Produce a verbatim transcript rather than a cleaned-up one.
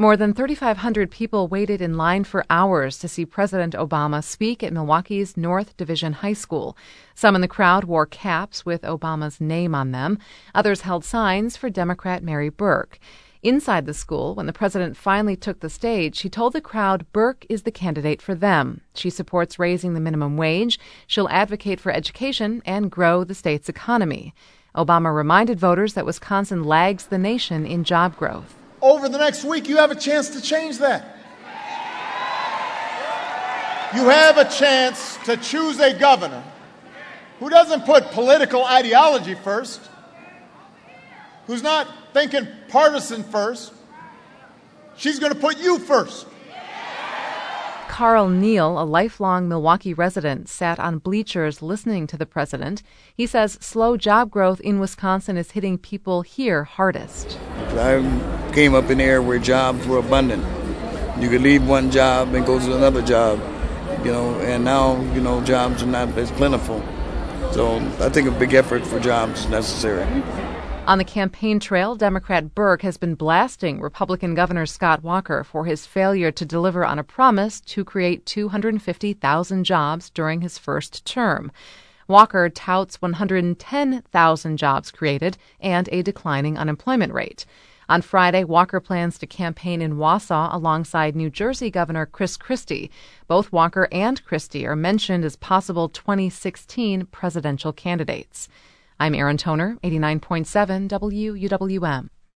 More than thirty-five hundred people waited in line for hours to see President Obama speak at Milwaukee's North Division High School. Some in the crowd wore caps with Obama's name on them. Others held signs for Democrat Mary Burke. Inside the school, when the president finally took the stage, she told the crowd Burke is the candidate for them. She supports raising the minimum wage. She'll advocate for education and grow the state's economy. Obama reminded voters that Wisconsin lags the nation in job growth. Over the next week, you have a chance to change that. You have a chance to choose a governor who doesn't put political ideology first, who's not thinking partisan first. She's going to put you first. Carl Neal, a lifelong Milwaukee resident, sat on bleachers listening to the president. He says slow job growth in Wisconsin is hitting people here hardest. I came up in an area where jobs were abundant. You could leave one job and go to another job, you know, and now, you know, jobs are not as plentiful. So I think a big effort for jobs is necessary. On the campaign trail, Democrat Burke has been blasting Republican Governor Scott Walker for his failure to deliver on a promise to create two hundred fifty thousand jobs during his first term. Walker touts one hundred ten thousand jobs created and a declining unemployment rate. On Friday, Walker plans to campaign in Wausau alongside New Jersey Governor Chris Christie. Both Walker and Christie are mentioned as possible twenty sixteen presidential candidates. I'm Erin Toner, eighty-nine point seven W U W M.